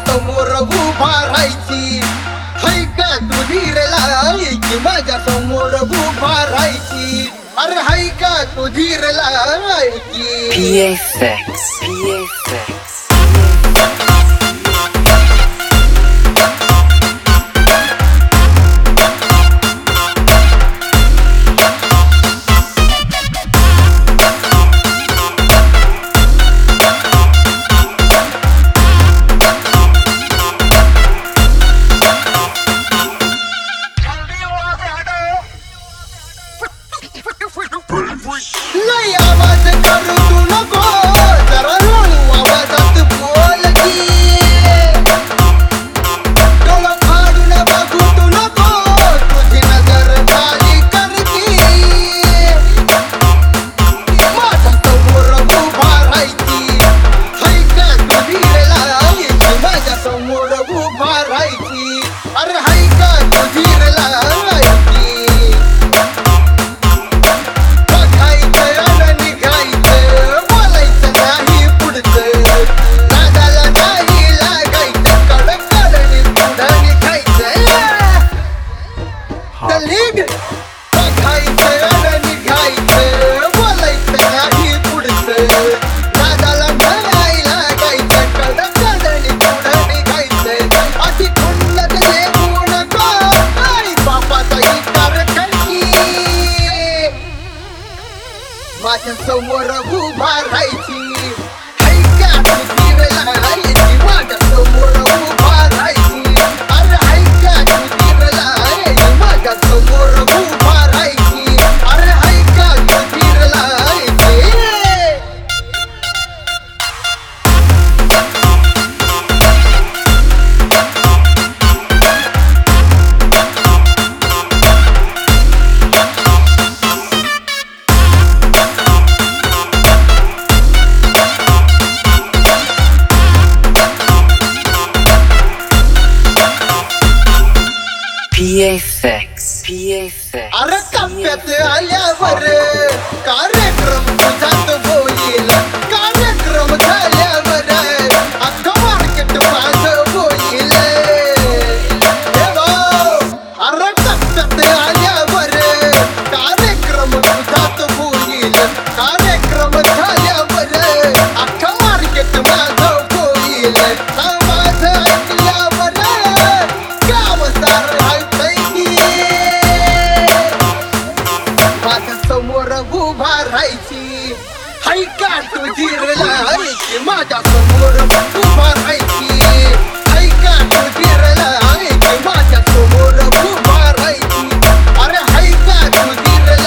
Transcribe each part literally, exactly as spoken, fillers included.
समोर उभा राहायची, हाय का तू धीरला माझ्या समोर उभा राहायची, अरे हाय का तू धीरला P F X, P F X. लय आवाज करू तू नको, जरा हळू आवाजात बोल की, डोळं फाडून बघू तू नको, तुझी नजर खाली कर की, माझ्या समोर उभा राहायची, हाय का तू धीरला माझ्या समोर उभा राहायची, अरे हाय का तू धीरला माझ्या समोर उभा राहायची, हाय का तू धीरला माझ्या समोर उभा राहायची, अरे हाय का तू धीरला माझ्या समोर उभा राहायची, अरे हाय का तू धीरला P F X, P F X. अरे कप्प्यात आल्यावर कार्यक्रम तुझ्यात होईल, कार्यक्रम झाल्यावर अख्खं मार्केट माझं होईल, हे भाऊ. अरे कप्प्यात आल्यावर कार्यक्रम तुझ्यात होईल, कार्यक्रम झाल्यावर अख्खं मार्केट माझं होईल, माझं ऐकल्यावर गाव सारं समोर उभा राहायची, हाय का तू धीरला माझ्या समोर उभा राहायची, हाय का तू धीरला माझ्या समोर उभा राहायची, अरे हाय का तू धीरला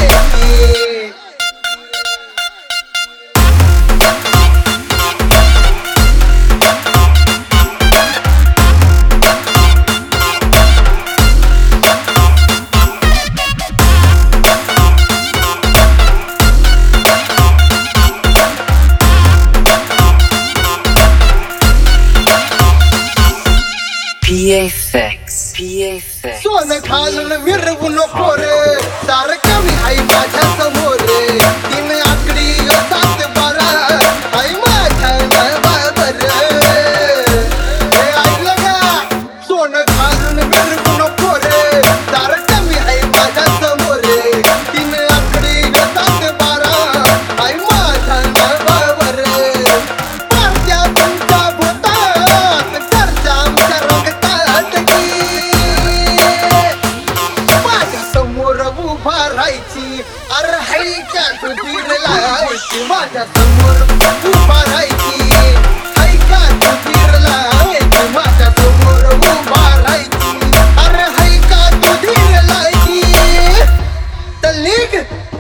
P F X, P F X. सोनं घालून मिरवू नको रे, सारखं मी आई माझ्या समोर, तीन आकडी सात बारा आई माझ्या बाबर, हे ऐकलं का? सोनं घालून मिरवू नको रे, सारखं मी आई माझ्या समोर, तीन आकडी सात बारा आई माझ्या बाबर, पारच्या तुमच्या भूतात चर्चा आमच्या रंगतात की, माझ्या समोर उभा राहायची, अरे हाय का तू धीरला माझ्या समोर उभा राहायची, हाय का तू धीरला माझ्या समोर उभा राहायची, अरे हाय का तू धीरला तर निघ.